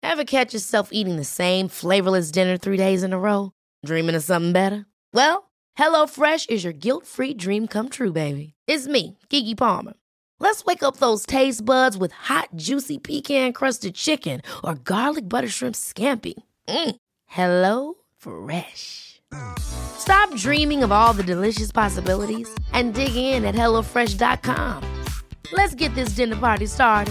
Ever catch yourself eating the same flavorless dinner 3 days in a row? Dreaming of something better? Well, HelloFresh is your guilt-free dream come true, baby. It's me, Keke Palmer. Let's wake up those taste buds with hot, juicy pecan-crusted chicken or garlic butter shrimp scampi. Hello Fresh. Stop dreaming of all the delicious possibilities and dig in at HelloFresh.com. Let's get this dinner party started.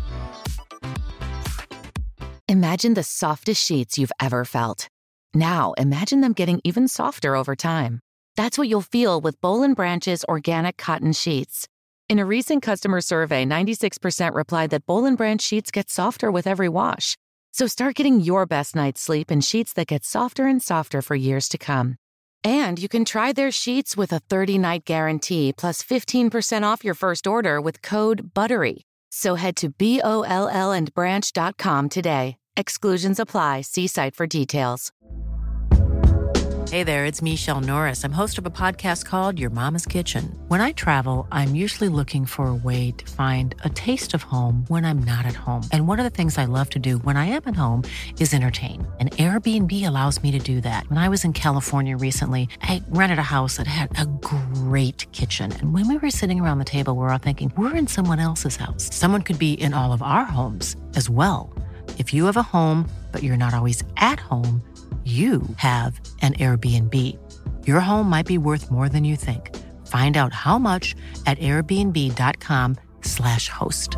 Imagine the softest sheets you've ever felt. Now, imagine them getting even softer over time. That's what you'll feel with Boll & Branch's organic cotton sheets. In a recent customer survey, 96% replied that Boll & Branch sheets get softer with every wash. So start getting your best night's sleep in sheets that get softer and softer for years to come. And you can try their sheets with a 30-night guarantee plus 15% off your first order with code BUTTERY. So head to BOLLandbranch.com today. Exclusions apply. See site for details. Hey there, it's Michelle Norris. I'm host of a podcast called Your Mama's Kitchen. When I travel, I'm usually looking for a way to find a taste of home when I'm not at home. And one of the things I love to do when I am at home is entertain. And Airbnb allows me to do that. When I was in California recently, I rented a house that had a great kitchen. And when we were sitting around the table, we were all thinking, we're in someone else's house. Someone could be in all of our homes as well. If you have a home, but you're not always at home, you have an Airbnb. Your home might be worth more than you think. Find out how much at airbnb.com/host.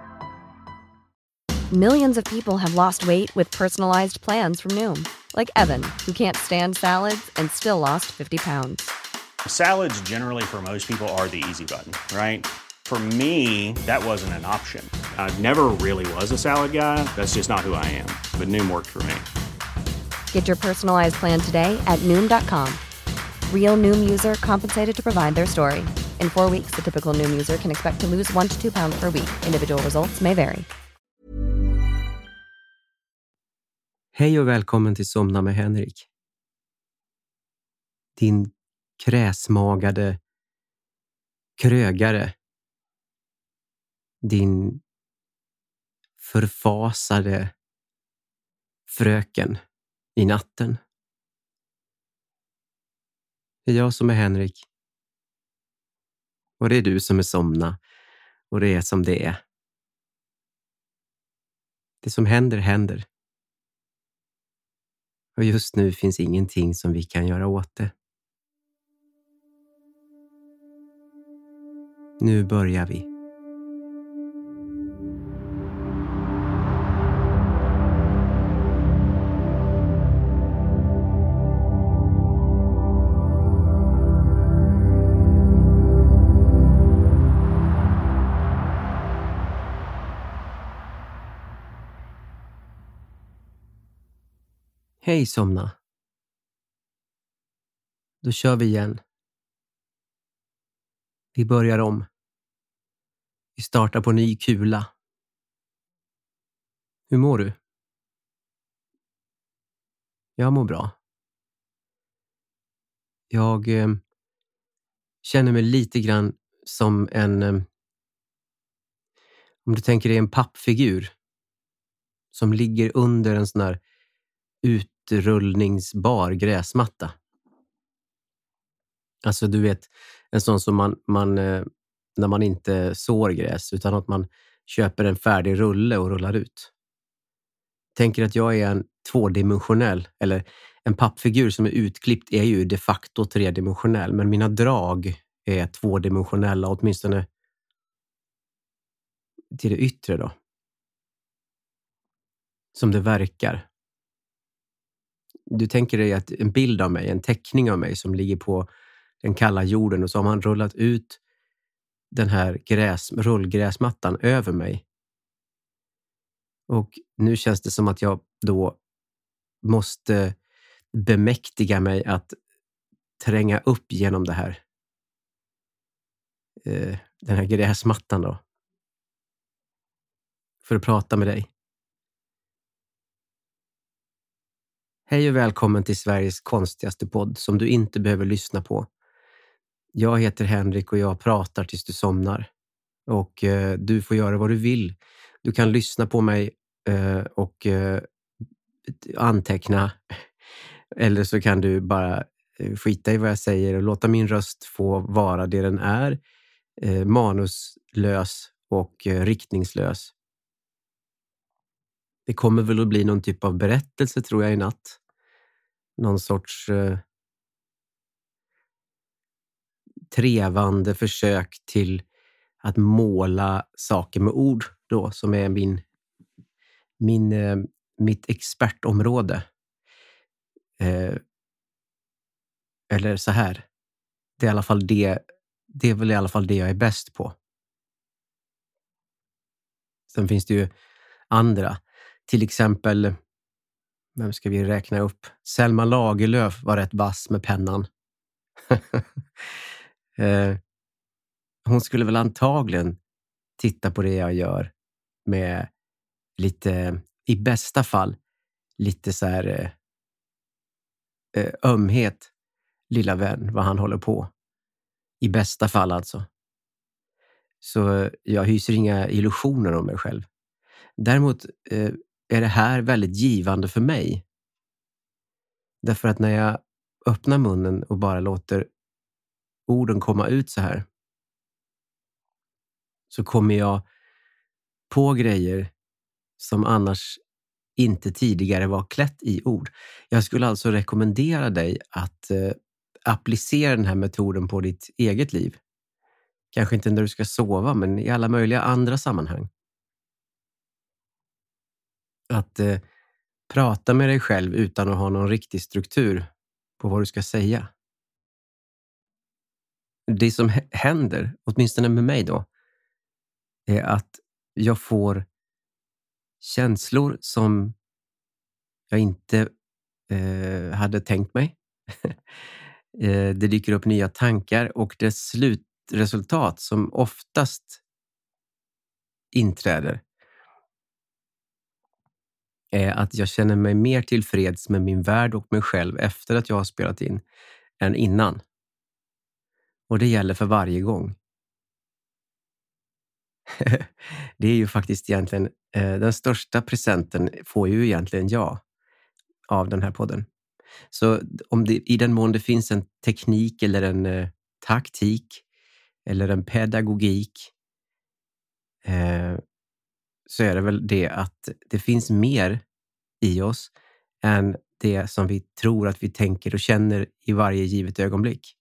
Millions of people have lost weight with personalized plans from Noom. Like Evan, who can't stand salads and still lost 50 pounds. Salads generally for most people are the easy button, right? For me, that wasn't an option. I never really was a salad guy. That's just not who I am. But Noom worked for me. Get your personalized plan today at Noom.com. Real Noom user compensated to provide their story. In 4 weeks, the typical Noom user can expect to lose 1 to 2 pounds per week. Individual results may vary. Hej och välkommen till Somna med Henrik. Din kräsmagade krögare. Din förfasade fröken i natten. Det är jag som är Henrik. Och det är du som är Somna. Och det är som det är. Det som händer, händer. Och just nu finns ingenting som vi kan göra åt det. Nu börjar vi. Hej Somna. Då kör vi igen. Vi börjar om. Vi startar på ny kula. Hur mår du? Jag mår bra. Jag känner mig lite grann som en... om du tänker dig en pappfigur som ligger under en sån här utrullningsbar gräsmatta. Alltså du vet, en sån som man när man inte sår gräs utan att man köper en färdig rulle och rullar ut. Tänker att jag är en tvådimensionell, eller en pappfigur som är utklippt är ju de facto tredimensionell, men mina drag är tvådimensionella, åtminstone till det yttre då. Som det verkar. Du tänker dig att en bild av mig, en teckning av mig som ligger på den kalla jorden, och så har man rullat ut den här rullgräsmattan över mig. Och nu känns det som att jag då måste bemäktiga mig att tränga upp genom det här. Den här gräsmattan då. För att prata med dig. Hej och välkommen till Sveriges konstigaste podd som du inte behöver lyssna på. Jag heter Henrik och jag pratar tills du somnar. Och du får göra vad du vill. Du kan lyssna på mig och anteckna. Eller så kan du bara skita i vad jag säger och låta min röst få vara det den är. Manuslös och riktningslös. Det kommer väl att bli någon typ av berättelse, tror jag, i natt. Någon sorts trevande försök till att måla saker med ord då, som är mitt expertområde. Eller så här. Det är väl i alla fall det jag är bäst på. Sen finns det ju andra. Till exempel, vem ska vi räkna upp? Selma Lagerlöf var rätt vass med pennan. Hon skulle väl antagligen titta på det jag gör med lite, i bästa fall, lite så här ömhet. Lilla vän, vad han håller på. I bästa fall alltså. Så jag hyser inga illusioner om mig själv. Däremot är det här väldigt givande för mig. Därför att när jag öppnar munnen och bara låter orden komma ut så här, så kommer jag på grejer som annars inte tidigare var klätt i ord. Jag skulle alltså rekommendera dig att applicera den här metoden på ditt eget liv. Kanske inte när du ska sova, men i alla möjliga andra sammanhang. Att prata med dig själv utan att ha någon riktig struktur på vad du ska säga. Det som händer, åtminstone med mig då, är att jag får känslor som jag inte hade tänkt mig. Det dyker upp nya tankar och det slutresultat som oftast inträder är att jag känner mig mer tillfreds med min värld och mig själv efter att jag har spelat in än innan. Och det gäller för varje gång. Det är ju faktiskt egentligen den största presenten får ju egentligen jag av den här podden. Så om det, i den mån det finns en teknik eller en taktik eller en pedagogik, så är det väl det att det finns mer i oss än det som vi tror att vi tänker och känner i varje givet ögonblick.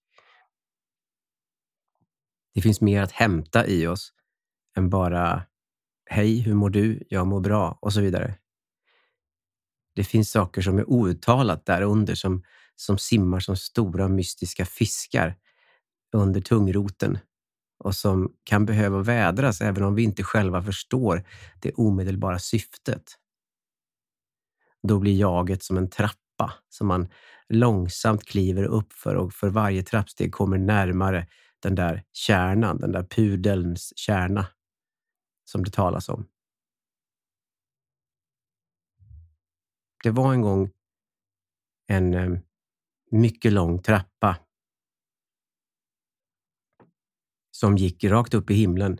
Det finns mer att hämta i oss än bara hej, hur mår du? Jag mår bra och så vidare. Det finns saker som är outtalat där under som simmar som stora mystiska fiskar under tungroten och som kan behöva vädras även om vi inte själva förstår det omedelbara syftet. Då blir jaget som en trappa som man långsamt kliver upp för och för varje trappsteg kommer närmare den där kärnan, den där pudelns kärna som det talas om. Det var en gång en mycket lång trappa som gick rakt upp i himlen.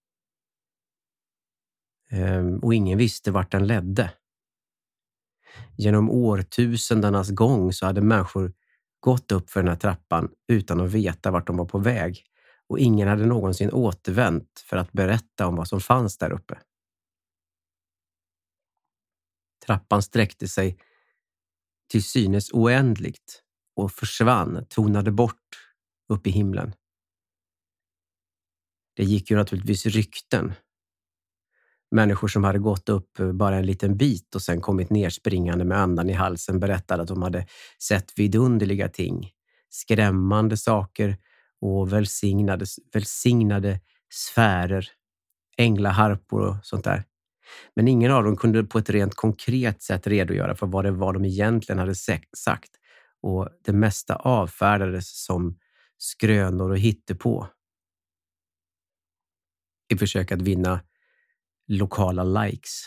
Och ingen visste vart den ledde. Genom årtusendernas gång så hade människor gått upp för den här trappan utan att veta vart de var på väg. Och ingen hade någonsin återvänt för att berätta om vad som fanns där uppe. Trappan sträckte sig till synes oändligt och försvann, tonade bort upp i himlen. Det gick ju naturligtvis rykten. Människor som hade gått upp bara en liten bit och sen kommit ner springande med andan i halsen berättade att de hade sett vidunderliga ting, skrämmande saker och välsignade sfärer, änglaharpor och sånt där. Men ingen av dem kunde på ett rent konkret sätt redogöra för vad det var de egentligen hade sagt. Och det mesta avfärdades som skrönor och hittepå. I försök att vinna lokala likes.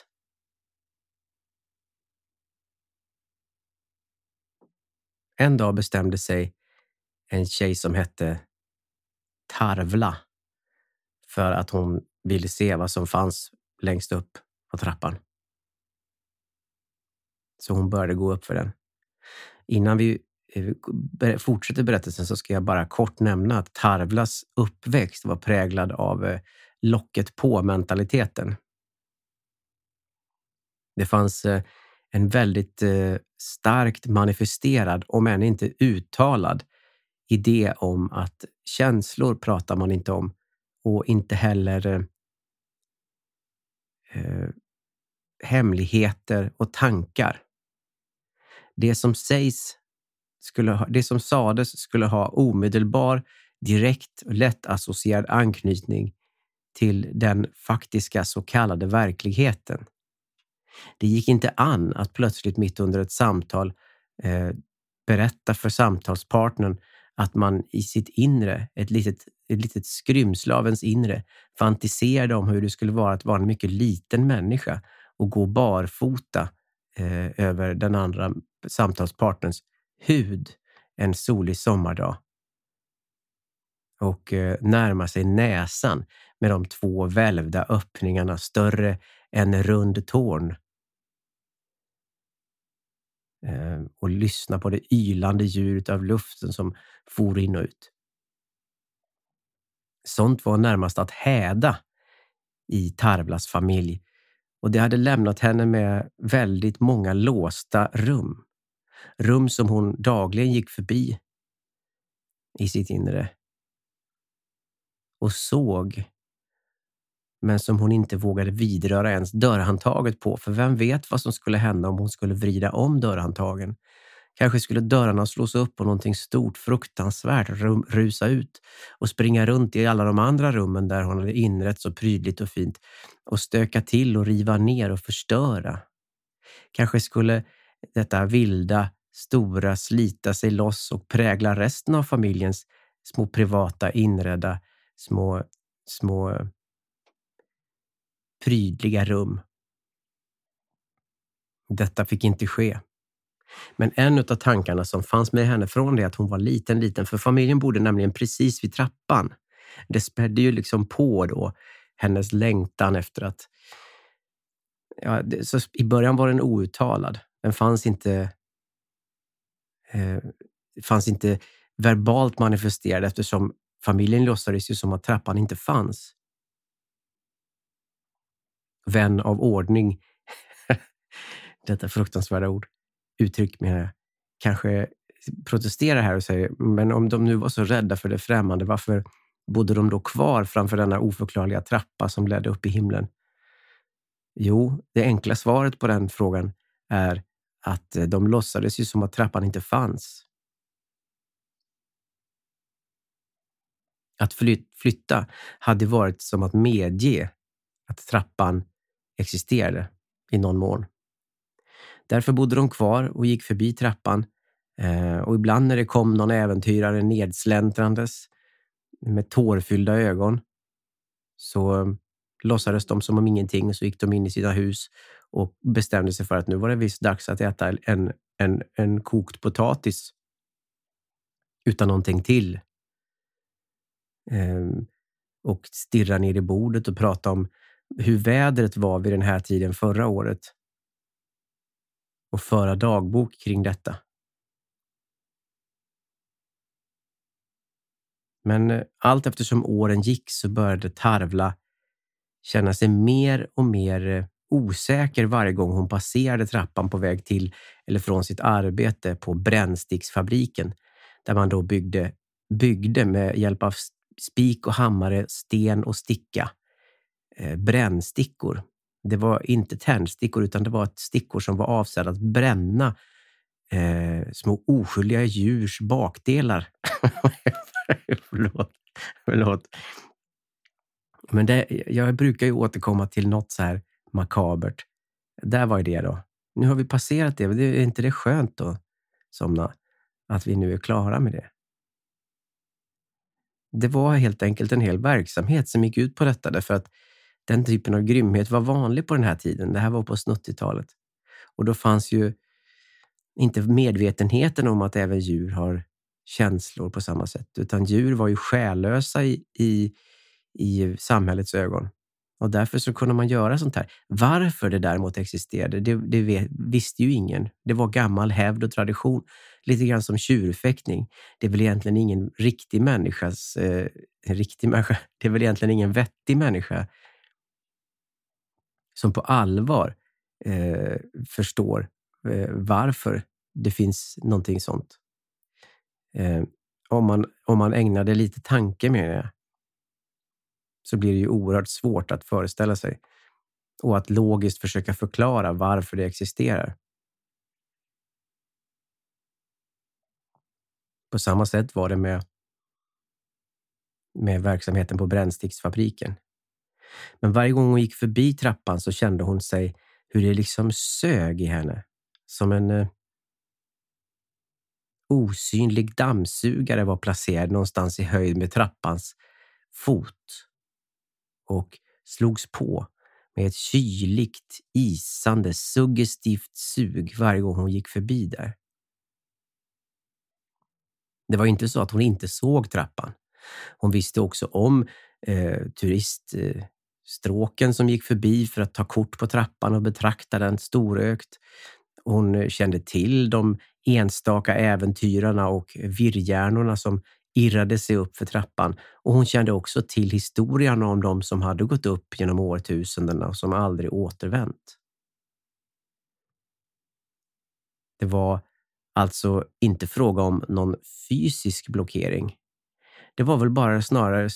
En dag bestämde sig en tjej som hette Tarvla för att hon ville se vad som fanns längst upp på trappan. Så hon började gå upp för den. Innan vi fortsätter berättelsen så ska jag bara kort nämna att Tarvlas uppväxt var präglad av locket på-mentaliteten. Det fanns en väldigt starkt manifesterad, om än inte uttalad, idé om att känslor pratar man inte om och inte heller hemligheter och tankar. Det som sades skulle ha omedelbar, direkt och lätt associerad anknytning till den faktiska så kallade verkligheten. Det gick inte an att plötsligt mitt under ett samtal berätta för samtalspartnern att man i sitt inre, ett litet skrymsle av ens inre, fantiserade om hur det skulle vara att vara en mycket liten människa och gå barfota över den andra samtalspartnerns hud en solig sommardag. Och närma sig näsan med de 2 välvda öppningarna större än rund tårn. Och lyssna på det ylande ljudet av luften som for in och ut. Sånt var närmast att häda i Tarvlas familj, och det hade lämnat henne med väldigt många låsta rum. Rum som hon dagligen gick förbi i sitt inre och såg, men som hon inte vågade vidröra ens dörrhandtaget på, för vem vet vad som skulle hända om hon skulle vrida om dörrhandtagen. Kanske skulle dörrarna slås upp och någonting stort, fruktansvärt rusa ut och springa runt i alla de andra rummen där hon hade inrett så prydligt och fint och stöka till och riva ner och förstöra. Kanske skulle detta vilda, stora slita sig loss och prägla resten av familjens små privata, inredda, små prydliga rum. Detta fick inte ske. Men en av tankarna som fanns med henne från det att hon var liten, för familjen bodde nämligen precis vid trappan. Det spädde ju liksom på då hennes längtan efter att... Ja, så i början var den outtalad. Den fanns inte verbalt manifesterad, eftersom familjen låtsades ju som att trappan inte fanns. Vän av ordning, detta fruktansvärda uttryck menar jag, kanske protesterar här och säger, men om de nu var så rädda för det främmande, varför bodde de då kvar framför denna oförklarliga trappa som ledde upp i himlen? Jo, det enkla svaret på den frågan är att de låtsades ju som att trappan inte fanns. Att flytta hade varit som att medge att trappan existerade i någon mån. Därför bodde de kvar och gick förbi trappan. Och ibland när det kom någon äventyrare nedslentrandes med tårfyllda ögon så låtsades de som om ingenting, och så gick de in i sina hus och bestämde sig för att nu var det visst dags att äta en kokt potatis utan någonting till. Och stirra ner i bordet och prata om hur vädret var vid den här tiden förra året. Och föra dagbok kring detta. Men allt eftersom åren gick så började Tarvla känna sig mer och mer osäker varje gång hon passerade trappan på väg till eller från sitt arbete på brännsticksfabriken, där man då byggde med hjälp av spik och hammare, sten och sticka brännstickor. Det var inte tändstickor utan det var stickor som var avsedda att bränna små oskyldiga djurs bakdelar. Förlåt. Men jag brukar ju återkomma till något så här makabert. Där var det då. Nu har vi passerat det. Är inte det skönt då, Somna, att vi nu är klara med det? Det var helt enkelt en hel verksamhet som gick ut på detta, därför att den typen av grymhet var vanlig på den här tiden. Det här var på 80-talet. Och då fanns ju inte medvetenheten om att även djur har känslor på samma sätt. Utan djur var ju själlösa i samhällets ögon. Och därför så kunde man göra sånt här. Varför det däremot existerade, visste ju ingen. Det var gammal hävd och tradition. Lite grann som tjurfäktning. Det är väl egentligen ingen riktig människas... riktig människa. Det är väl egentligen ingen vettig människa som på allvar förstår varför det finns någonting sånt. Om man ägnade lite tanke med det, så blir det ju oerhört svårt att föreställa sig och att logiskt försöka förklara varför det existerar. På samma sätt var det med verksamheten på Brännsticksfabriken. Men varje gång hon gick förbi trappan så kände hon sig hur det liksom sög i henne. Som en osynlig dammsugare var placerad någonstans i höjd med trappans fot. Och slogs på med ett kyligt, isande, suggestivt sug varje gång hon gick förbi där. Det var inte så att hon inte såg trappan. Hon visste också om turiststråken som gick förbi för att ta kort på trappan och betrakta den storökt. Hon kände till de enstaka äventyrarna och virrhjärnorna som irrade sig upp för trappan. Och hon kände också till historierna om de som hade gått upp genom årtusendena och som aldrig återvänt. Det var alltså inte fråga om någon fysisk blockering. Det var väl bara snarare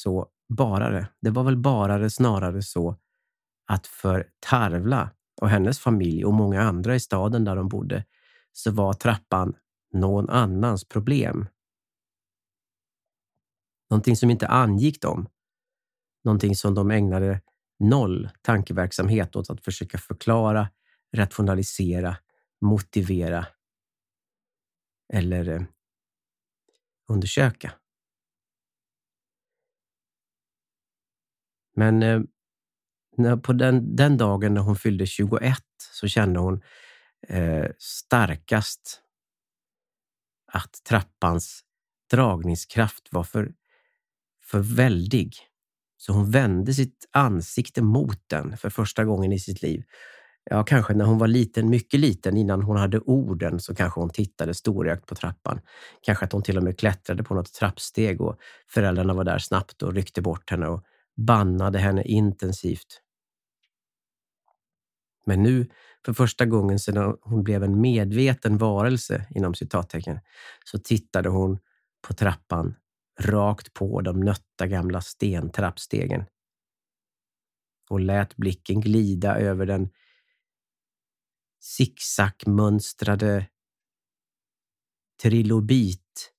så att för Tarvla och hennes familj och många andra i staden där de bodde, så var trappan någon annans problem. Någonting som inte angick dem. Någonting som de ägnade noll tankeverksamhet åt att försöka förklara, rationalisera, motivera eller undersöka. Men på den dagen när hon fyllde 21 så kände hon starkast att trappans dragningskraft var för väldig. Så hon vände sitt ansikte mot den för första gången i sitt liv. Ja, kanske när hon var liten, mycket liten, innan hon hade orden, så kanske hon tittade storögt på trappan. Kanske att hon till och med klättrade på något trappsteg och föräldrarna var där snabbt och ryckte bort henne och bannade henne intensivt. Men nu, för första gången sedan hon blev en medveten varelse, inom citattecken, så tittade hon på trappan rakt på de nötta gamla stentrappstegen och lät blicken glida över den zigzagmönstrade trilobit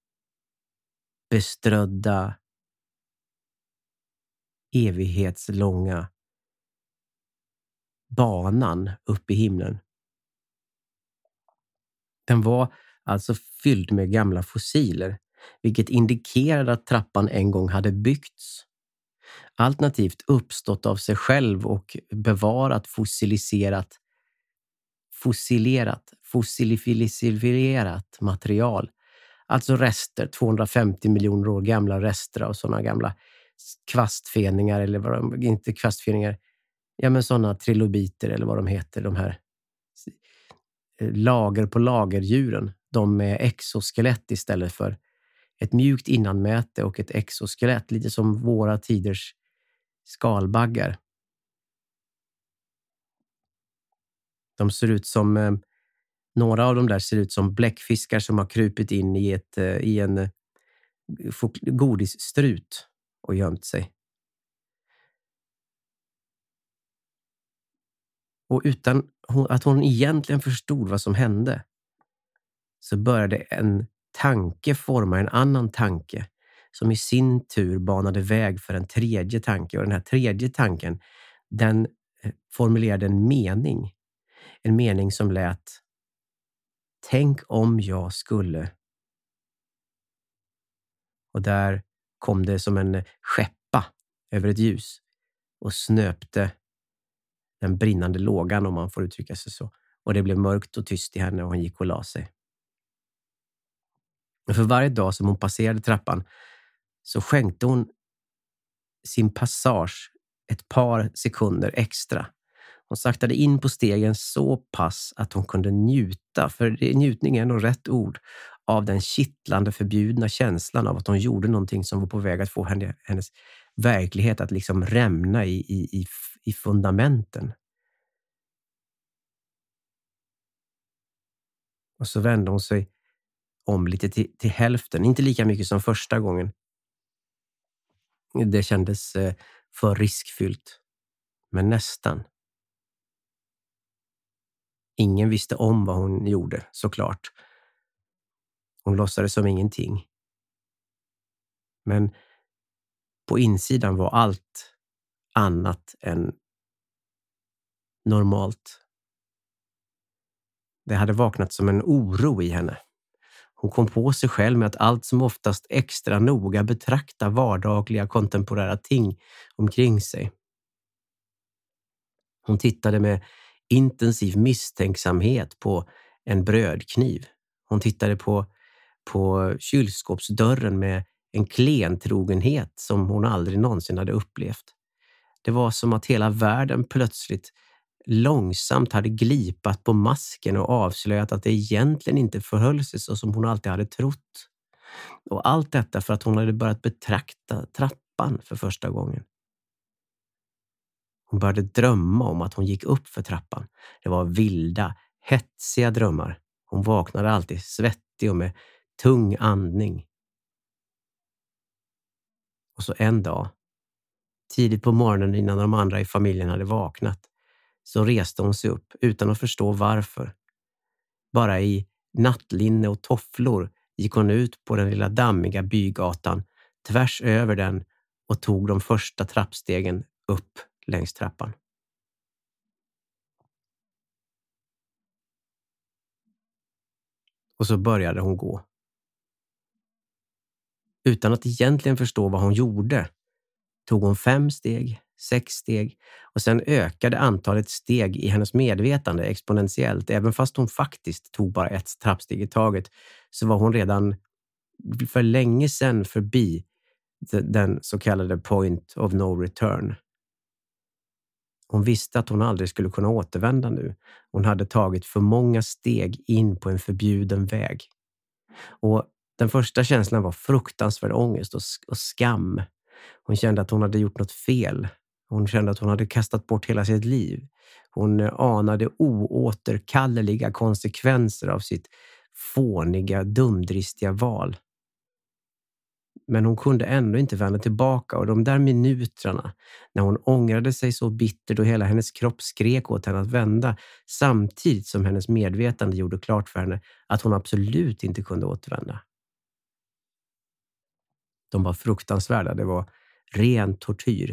beströdda evighetslånga banan upp i himlen. Den var alltså fylld med gamla fossiler, vilket indikerade att trappan en gång hade byggts. Alternativt uppstått av sig själv och bevarat fossilifierat material. Alltså rester, 250 miljoner år gamla rester av sådana gamla kvastfeningar, eller vad de, inte kvastfeningar, ja men sådana trilobiter eller vad de heter, de här lager på lagerdjuren, de med exoskelett istället för ett mjukt innanmäte och ett exoskelett, lite som våra tiders skalbaggar. De ser ut som, några av dem där ser ut som bläckfiskar som har krupit in i en godisstrut och gömt sig. Och utan att hon egentligen förstod vad som hände, så började en tanke forma en annan tanke som i sin tur banade väg för en tredje tanke. Och den här tredje tanken, den formulerade en mening. En mening som lät: tänk om jag skulle. Och där kom det som en skeppa över ett ljus och snöpte den brinnande lågan, om man får uttrycka sig så. Och det blev mörkt och tyst i henne och hon gick och la sig. Och för varje dag som hon passerade trappan så skänkte hon sin passage ett par sekunder extra. Hon saktade in på stegen så pass att hon kunde njuta, för njutning är nog rätt ord, av den kittlande förbjudna känslan av att hon gjorde någonting som var på väg att få hennes verklighet att liksom rämna i fundamenten. Och så vände hon sig om lite till hälften, inte lika mycket som första gången. Det kändes för riskfyllt, men nästan. Ingen visste om vad hon gjorde, såklart. Hon låtsades som ingenting. Men på insidan var allt annat än normalt. Det hade vaknat som en oro i henne. Hon kom på sig själv med att allt som oftast extra noga betrakta vardagliga kontemporära ting omkring sig. Hon tittade med intensiv misstänksamhet på en brödkniv. Hon tittade på kylskåpsdörren med en klentrogenhet som hon aldrig någonsin hade upplevt. Det var som att hela världen plötsligt långsamt hade glipat på masken och avslöjat att det egentligen inte förhöll sig så som hon alltid hade trott. Och allt detta för att hon hade börjat betrakta trappan för första gången. Hon började drömma om att hon gick upp för trappan. Det var vilda, hetsiga drömmar. Hon vaknade alltid svettig och med tung andning. Och så en dag, tidigt på morgonen innan de andra i familjen hade vaknat, så reste hon sig upp utan att förstå varför. Bara i nattlinne och tofflor gick hon ut på den lilla dammiga bygatan, tvärs över den, och tog de första trappstegen upp längs trappan. Och så började hon gå. Utan att egentligen förstå vad hon gjorde tog hon 5 steg, 6 steg och sen ökade antalet steg i hennes medvetande exponentiellt. Även fast hon faktiskt tog bara ett trappsteg i taget så var hon redan för länge sedan förbi den så kallade point of no return. Hon visste att hon aldrig skulle kunna återvända nu. Hon hade tagit för många steg in på en förbjuden väg. Och den första känslan var fruktansvärd ångest och skam. Hon kände att hon hade gjort något fel. Hon kände att hon hade kastat bort hela sitt liv. Hon anade oåterkalleliga konsekvenser av sitt fåniga, dumdristiga val. Men hon kunde ändå inte vända tillbaka, och de där minuterna när hon ångrade sig så bittert och hela hennes kropp skrek åt henne att vända, samtidigt som hennes medvetande gjorde klart för henne att hon absolut inte kunde återvända. De var fruktansvärda, det var ren tortyr.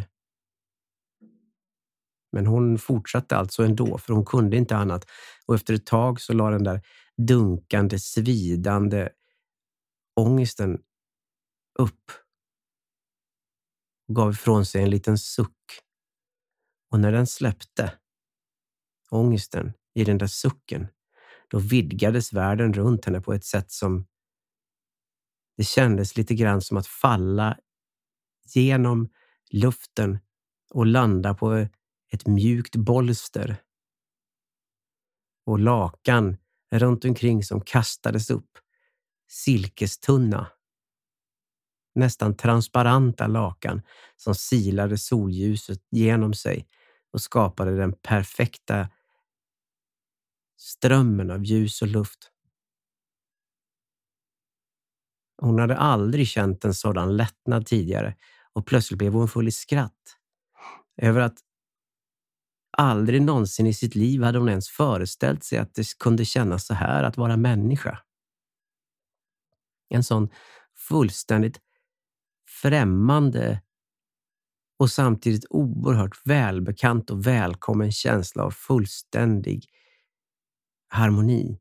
Men hon fortsatte alltså ändå, för hon kunde inte annat. Och efter ett tag så la den där dunkande, svidande ångesten upp och gav ifrån sig en liten suck. Och när den släppte ångesten i den där sucken, då vidgades världen runt henne på ett sätt som det kändes lite grann som att falla genom luften och landa på ett mjukt bolster. Och lakan runt omkring som kastades upp, silkestunna, nästan transparenta lakan som silade solljuset genom sig och skapade den perfekta strömmen av ljus och luft. Hon hade aldrig känt en sådan lättnad tidigare, och plötsligt blev hon full i skratt över att aldrig någonsin i sitt liv hade hon ens föreställt sig att det kunde kännas så här att vara människa. En sån fullständigt främmande och samtidigt oerhört välbekant och välkommen känsla av fullständig harmoni.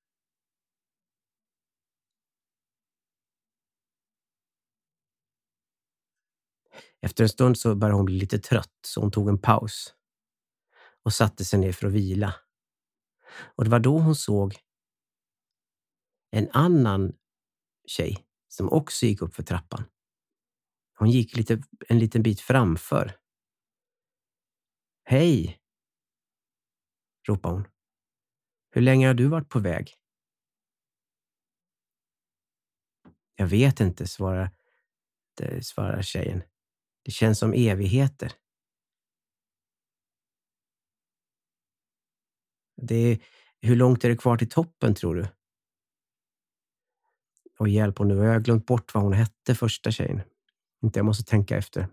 Efter en stund så började hon bli lite trött, så hon tog en paus och satte sig ner för att vila. Och det var då hon såg en annan tjej som också gick upp för trappan. Hon gick en liten bit framför. Hej, ropade hon. Hur länge har du varit på väg? Jag vet inte, svarar tjejen. Det känns som evigheter. Hur långt är det kvar till toppen, tror du? Och hjälp, och nu har jag glömt bort vad hon hette, första tjejen. Inte, jag måste tänka efter.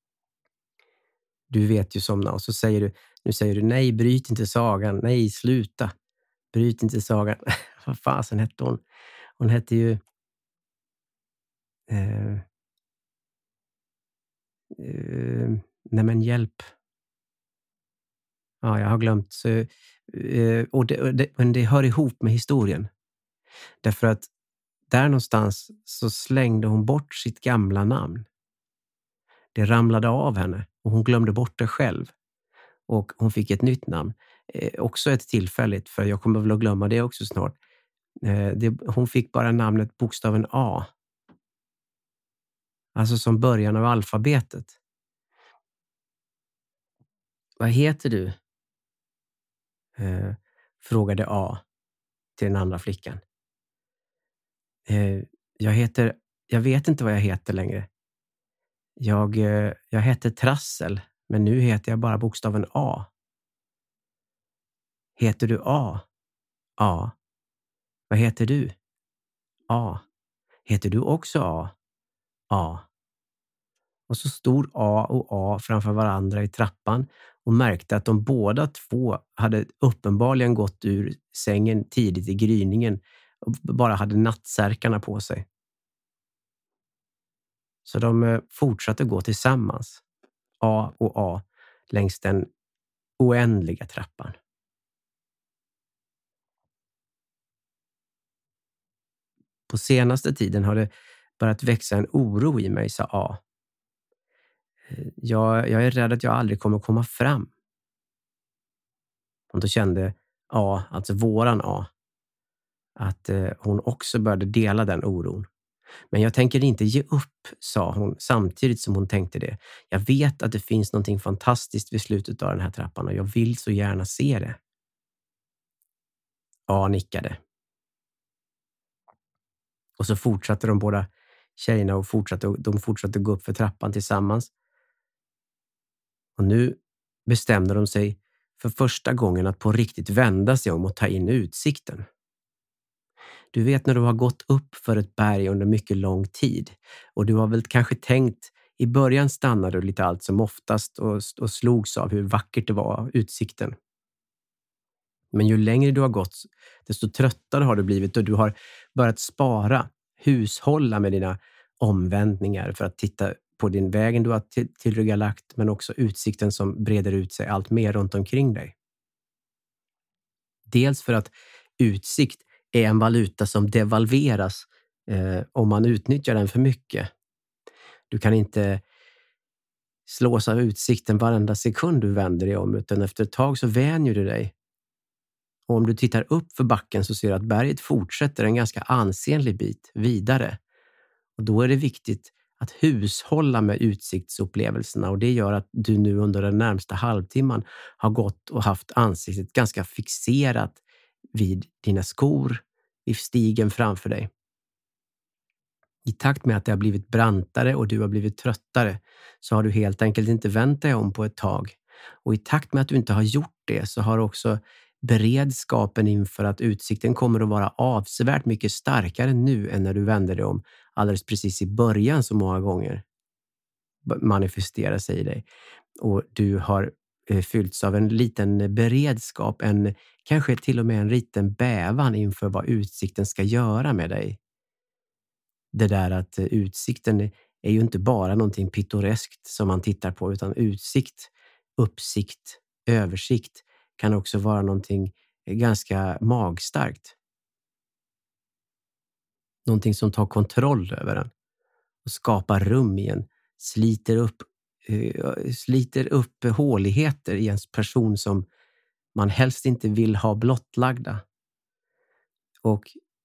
Du vet ju, somna. Och så säger du nej, bryt inte sagan. Nej, sluta. Bryt inte sagan. Vad fasen hette hon? Hon hette ju... nej men hjälp. Ja, jag har glömt. Så, men det hör ihop med historien. Därför att där någonstans så slängde hon bort sitt gamla namn. Det ramlade av henne och hon glömde bort det själv. Och hon fick ett nytt namn. Också ett tillfälligt, för jag kommer väl att glömma det också snart. Hon fick bara namnet bokstaven A. Alltså som början av alfabetet. Vad heter du? Frågade A till den andra flickan. Jag vet inte vad jag heter längre. Jag hette Trassel, men nu heter jag bara bokstaven A. Heter du A? A. Vad heter du? A. Heter du också A? A. Och så stod A och A framför varandra i trappan och märkte att de båda två hade uppenbarligen gått ur sängen tidigt i gryningen och bara hade nattsärkarna på sig. Så de fortsatte gå tillsammans, A och A, längs den oändliga trappan. På senaste tiden har det börjat växa en oro i mig, sa A. Jag är rädd att jag aldrig kommer komma fram. Och då kände A, alltså våran A, att hon också började dela den oron. Men jag tänker inte ge upp, sa hon samtidigt som hon tänkte det. Jag vet att det finns någonting fantastiskt vid slutet av den här trappan och jag vill så gärna se det. A nickade. Och så fortsatte de båda tjejerna och de fortsatte gå upp för trappan tillsammans. Och nu bestämde de sig för första gången att på riktigt vända sig om och ta in utsikten. Du vet när du har gått upp för ett berg under mycket lång tid och du har väl kanske tänkt, i början stannade du lite allt som oftast och slogs av hur vackert det var, utsikten. Men ju längre du har gått, desto tröttare har du blivit och du har börjat hushålla med dina omvändningar för att titta på din vägen du har tillryggalagt, men också utsikten som breder ut sig allt mer runt omkring dig. Dels för att utsikt är en valuta som devalveras om man utnyttjar den för mycket. Du kan inte slås av utsikten varenda sekund du vänder dig om, utan efter ett tag så vänjer du dig. Och om du tittar upp för backen så ser du att berget fortsätter en ganska ansenlig bit vidare. Och då är det viktigt att hushålla med utsiktsupplevelserna, och det gör att du nu under den närmsta halvtimman har gått och haft ansiktet ganska fixerat vid dina skor, vid stigen framför dig. I takt med att det har blivit brantare och du har blivit tröttare så har du helt enkelt inte vänt dig om på ett tag. Och i takt med att du inte har gjort det så har också beredskapen inför att utsikten kommer att vara avsevärt mycket starkare nu än när du vände dig om alldeles precis i början så många gånger manifesterar sig i dig. Och du har fyllts av en liten beredskap, kanske till och med en liten bävan inför vad utsikten ska göra med dig. Det där att utsikten är ju inte bara någonting pittoreskt som man tittar på, utan utsikt, uppsikt, översikt kan också vara någonting ganska magstarkt. Någonting som tar kontroll över en och skapar rum i en, sliter upp håligheter i ens person som man helst inte vill ha blottlagda. Och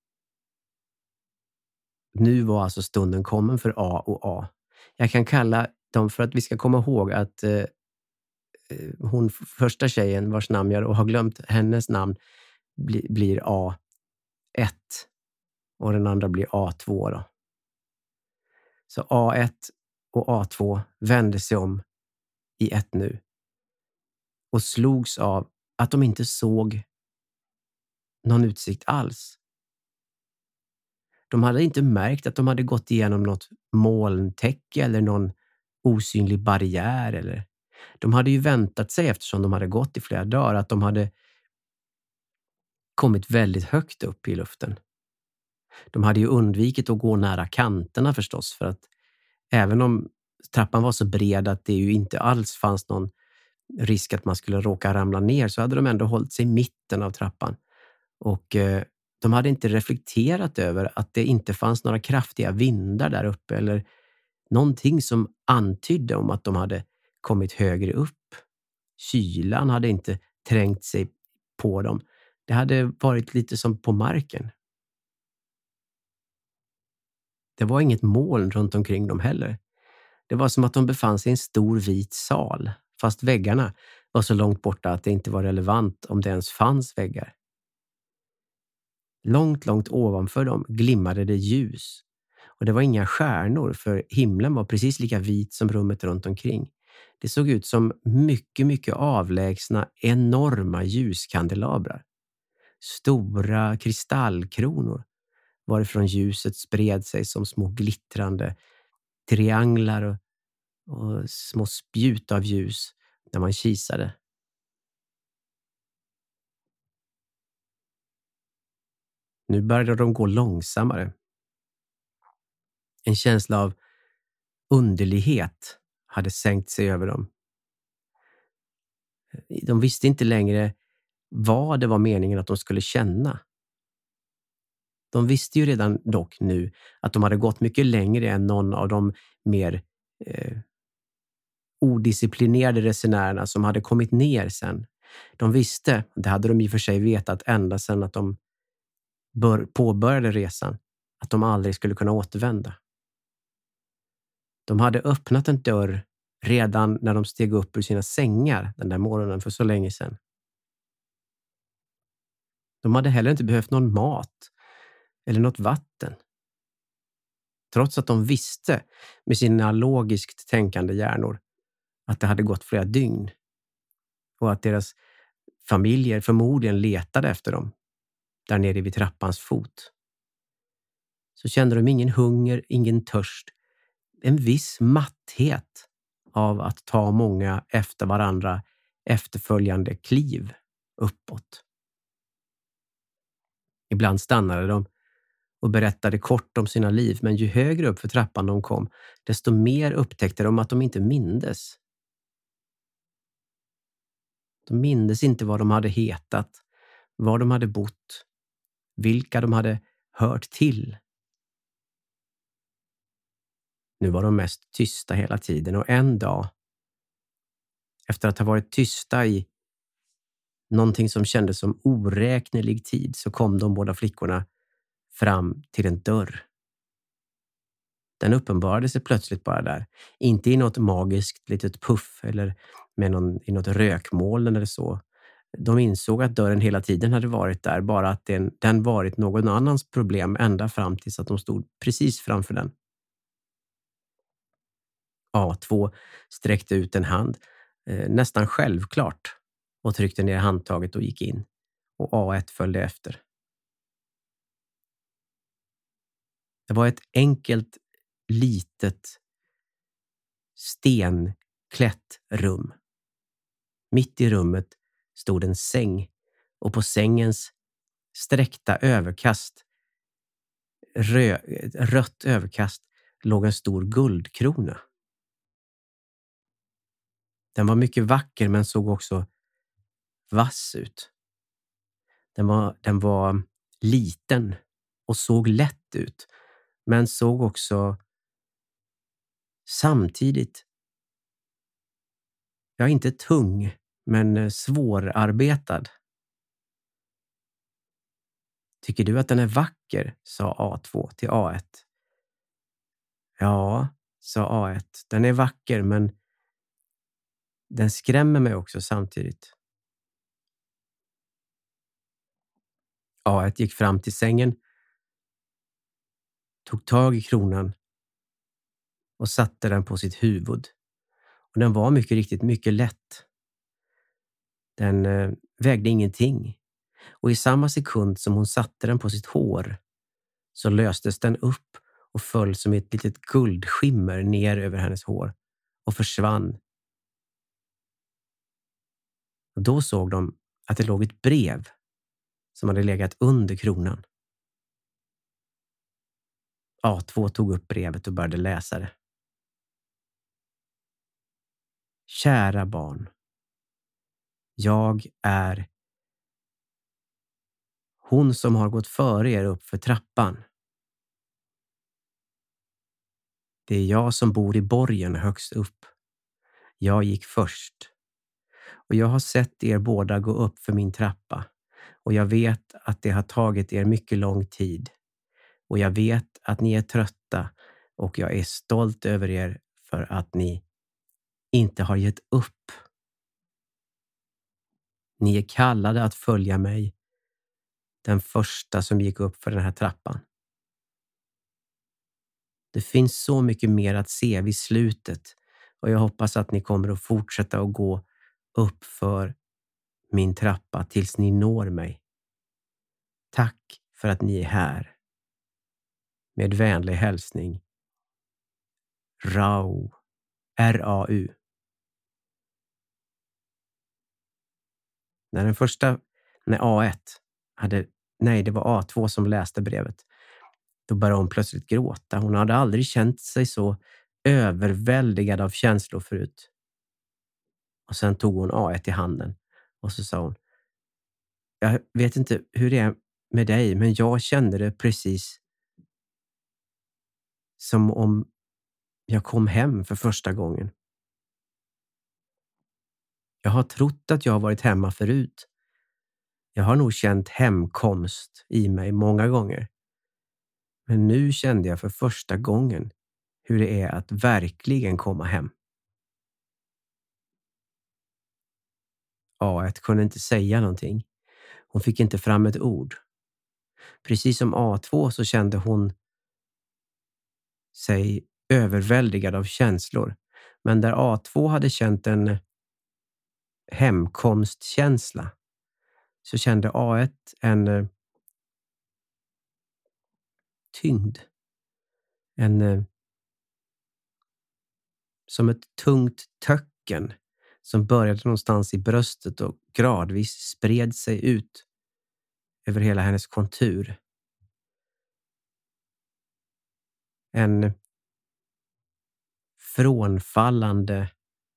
nu var alltså stunden kommen för A och A. Jag kan kalla dem, för att vi ska komma ihåg att hon första tjejen vars namn jag har glömt, hennes namn blir A1 och den andra blir A2 då. Så A1 och A2 vände sig om i ett nu och slogs av att de inte såg någon utsikt alls. De hade inte märkt att de hade gått igenom något molntäcke eller någon osynlig barriär. Eller de hade ju väntat sig, eftersom de hade gått i flera dagar, att de hade kommit väldigt högt upp i luften. De hade ju undvikit att gå nära kanterna förstås, för att även om trappan var så bred att det ju inte alls fanns någon risk att man skulle råka ramla ner, så hade de ändå hållit sig i mitten av trappan. Och de hade inte reflekterat över att det inte fanns några kraftiga vindar där uppe eller någonting som antydde om att de hade kommit högre upp. Kylan hade inte trängt sig på dem. Det hade varit lite som på marken. Det var inget moln runt omkring dem heller. Det var som att de befann sig i en stor vit sal, fast väggarna var så långt borta att det inte var relevant om det ens fanns väggar. Långt, långt ovanför dem glimmade det ljus. Och det var inga stjärnor, för himlen var precis lika vit som rummet runt omkring. Det såg ut som mycket, mycket avlägsna, enorma ljuskandelabrar. Stora kristallkronor, varifrån ljuset spred sig som små glittrande trianglar och små spjut av ljus när man kisade. Nu började de gå långsammare. En känsla av underlighet hade sänkt sig över dem. De visste inte längre vad det var meningen att de skulle känna. De visste ju redan dock nu att de hade gått mycket längre än någon av de mer odisciplinerade resenärerna som hade kommit ner sen. De visste, det hade de i och för sig vetat ända sedan att de påbörjade resan, att de aldrig skulle kunna återvända. De hade öppnat en dörr redan när de steg upp ur sina sängar den där morgonen för så länge sedan. De hade heller inte behövt någon mat eller något vatten. Trots att de visste med sina logiskt tänkande hjärnor att det hade gått flera dygn och att deras familjer förmodligen letade efter dem där nere vid trappans fot. Så kände de ingen hunger, ingen törst, en viss matthet av att ta många efter varandra efterföljande kliv uppåt. Ibland stannade de och berättade kort om sina liv, men ju högre upp för trappan de kom, desto mer upptäckte de att de inte mindes. De mindes inte vad de hade hetat, var de hade bott, vilka de hade hört till. Nu var de mest tysta hela tiden, och en dag, efter att ha varit tysta i någonting som kändes som oräknelig tid, så kom de båda flickorna fram till en dörr. Den uppenbarade sig plötsligt bara där. Inte i något magiskt litet puff eller i något rökmoln eller så. De insåg att dörren hela tiden hade varit där, bara att den varit någon annans problem ända fram tills att de stod precis framför den. A2 sträckte ut en hand, nästan självklart, och tryckte ner handtaget och gick in. Och A1 följde efter. Det var ett enkelt, litet, stenklätt rum. Mitt i rummet stod en säng, och på sängens sträckta överkast, rött överkast, låg en stor guldkrona. Den var mycket vacker, men såg också vass ut. Den var liten och såg lätt ut, men såg också samtidigt, ja, inte tung, men svårarbetad. Tycker du att den är vacker? Sa A2 till A1. Ja, sa A1. Den är vacker, men den skrämmer mig också samtidigt. A1 gick fram till sängen, tog tag i kronan och satte den på sitt huvud. Och den var mycket riktigt mycket lätt. Den vägde ingenting. Och i samma sekund som hon satte den på sitt hår så löstes den upp och föll som ett litet guldskimmer ner över hennes hår och försvann. Och då såg de att det låg ett brev som hade legat under kronan. A2 tog upp brevet och började läsa det. Kära barn. Jag är hon som har gått före er upp för trappan. Det är jag som bor i borgen högst upp. Jag gick först. Och jag har sett er båda gå upp för min trappa. Och jag vet att det har tagit er mycket lång tid. Och jag vet att ni är trötta. Och jag är stolt över er för att ni inte har gett upp. Ni är kallade att följa mig. Den första som gick upp för den här trappan. Det finns så mycket mer att se vid slutet. Och jag hoppas att ni kommer att fortsätta att gå upp för min trappa tills ni når mig. Tack för att ni är här. Med vänlig hälsning. Rau. R-A-U. När A1 hade, nej det var A2 som läste brevet. Då började hon plötsligt gråta. Hon hade aldrig känt sig så överväldigad av känslor förut. Och sen tog hon A1 i handen och så sa hon: jag vet inte hur det är med dig, men jag kände det precis som om jag kom hem för första gången. Jag har trott att jag har varit hemma förut. Jag har nog känt hemkomst i mig många gånger. Men nu kände jag för första gången hur det är att verkligen komma hem. A1 kunde inte säga någonting. Hon fick inte fram ett ord. Precis som A2 så kände hon sig överväldigad av känslor. Men där A2 hade känt en hemkomstkänsla så kände A1 en tyngd. Som ett tungt töcken som började någonstans i bröstet och gradvis spred sig ut över hela hennes kontur. En frånfallande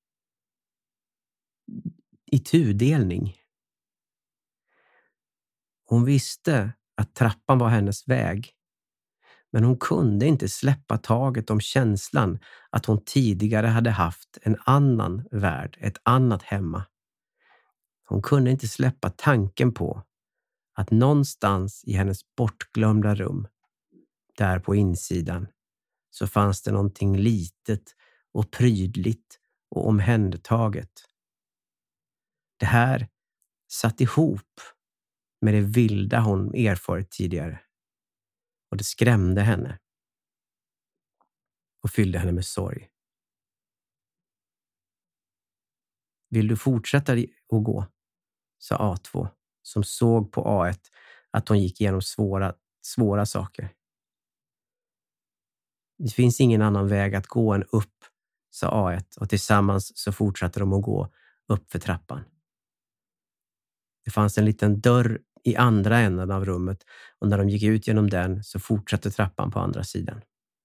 itudelning. Hon visste att trappan var hennes väg. Men hon kunde inte släppa taget om känslan att hon tidigare hade haft en annan värld, ett annat hemma. Hon kunde inte släppa tanken på att någonstans i hennes bortglömda rum, där på insidan, så fanns det någonting litet och prydligt och omhändertaget. Det här satt ihop med det vilda hon erfarit tidigare. Och det skrämde henne. Och fyllde henne med sorg. Vill du fortsätta att gå? Sa A2 som såg på A1 att hon gick igenom svåra saker. Det finns ingen annan väg att gå än upp, sa A1 och tillsammans så fortsatte de att gå upp för trappan. Det fanns en liten dörr i andra änden av rummet och när de gick ut genom den så fortsatte trappan på andra sidan.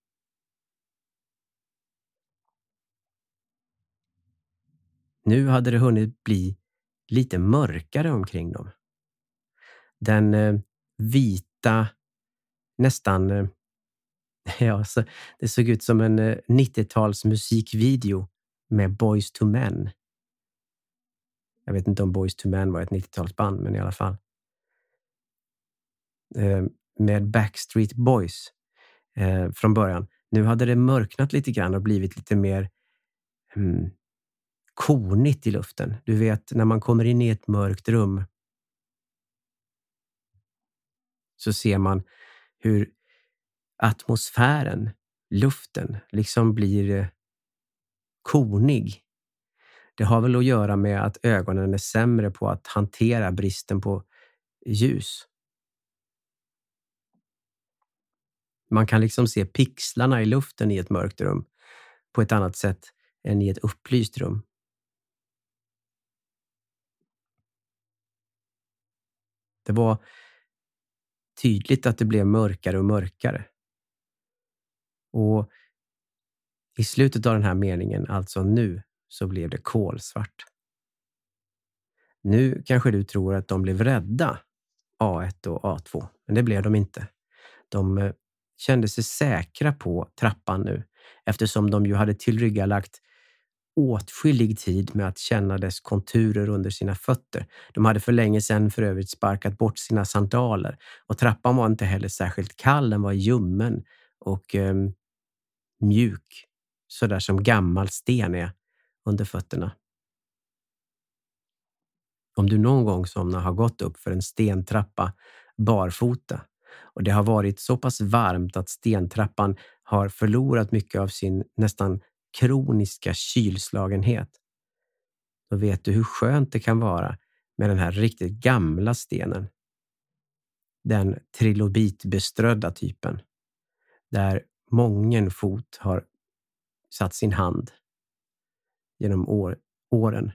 Nu hade det hunnit bli lite mörkare omkring dem. Den vita, nästan, så det såg ut som en 90-tals musikvideo med Boyz II Men. Jag vet inte om Boyz II Men var ett 90-talsband, men i alla fall. Med Backstreet Boys från början. Nu hade det mörknat lite grann och blivit lite mer konigt i luften. Du vet, när man kommer in i ett mörkt rum så ser man hur atmosfären, luften, liksom blir konig. Det har väl att göra med att ögonen är sämre på att hantera bristen på ljus. Man kan liksom se pixlarna i luften i ett mörkt rum på ett annat sätt än i ett upplyst rum. Det var tydligt att det blev mörkare och mörkare. Och i slutet av den här meningen, alltså nu, så blev det kolsvart. Nu kanske du tror att de blev rädda, A1 och A2, men det blev de inte. De kände sig säkra på trappan nu, eftersom de ju hade tillryggalagt åtskillig tid med att känna dess konturer under sina fötter. De hade för länge sedan för övrigt sparkat bort sina sandaler, och trappan var inte heller särskilt kall, den var ljummen och mjuk, så där som gammal sten är under fötterna. Om du någon gång som har gått upp för en stentrappa barfota och det har varit så pass varmt att stentrappan har förlorat mycket av sin nästan kroniska kylslagenhet, då vet du hur skönt det kan vara med den här riktigt gamla stenen. Den trilobitbeströdda typen, där mången fot har satt sin hand genom åren.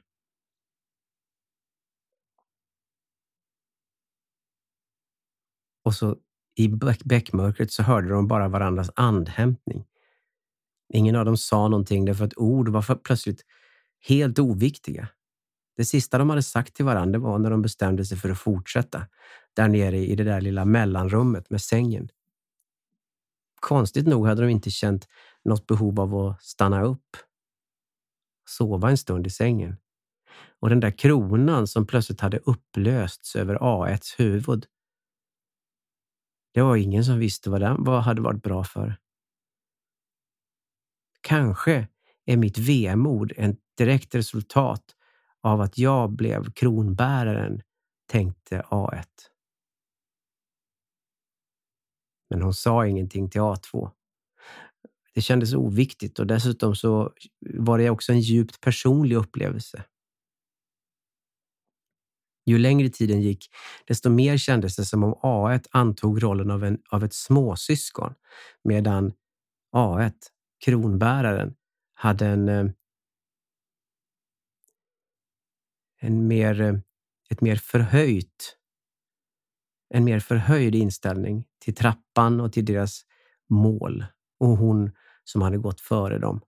Och så i bäckmörkret så hörde de bara varandras andhämtning. Ingen av dem sa någonting därför att ord var plötsligt helt oviktiga. Det sista de hade sagt till varandra var när de bestämde sig för att fortsätta där nere i det där lilla mellanrummet med sängen. Konstigt nog hade de inte känt något behov av att stanna upp, sova en stund i sängen. Och den där kronan som plötsligt hade upplösts över A1s huvud, det var ingen som visste vad hade varit bra för. Kanske är mitt vemod ett direkt resultat av att jag blev kronbäraren, tänkte A1. Men hon sa ingenting till A2. Det kändes oviktigt, och dessutom så var det också en djupt personlig upplevelse. Ju längre tiden gick, desto mer kändes det som om A1 antog rollen av ett småsyskon, medan A1, kronbäraren, hade en mer förhöjd inställning till trappan och till deras mål, och hon som hade gått före dem.